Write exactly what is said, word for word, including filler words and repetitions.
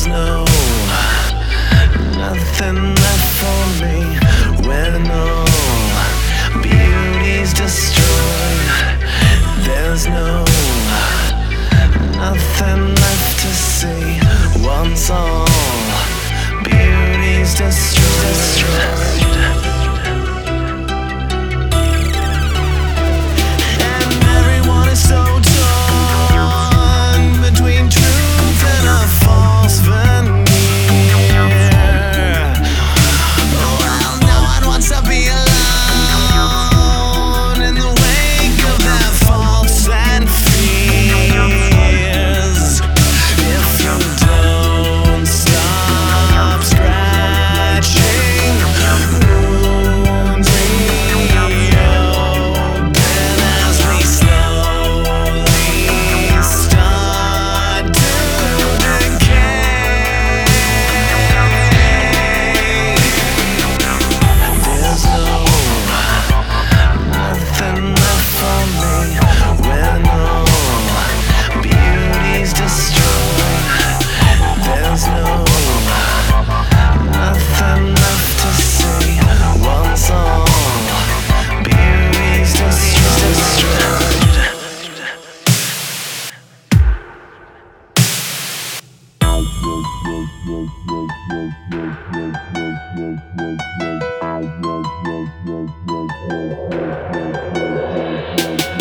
no nothing left for me when all beauty's destroyed. There's no nothing left to see once all beauty's destroyed. destroyed. And everyone is so torn between truth and a false veneer. Well, no one wants to be alone in the wake of their faults and fears. If you don't stop scratching wounds reopen as we slowly start to decay. There's no nothing left for me when all beauty's destroyed. There's no nothing left to see once all beauty's destroyed. destroyed.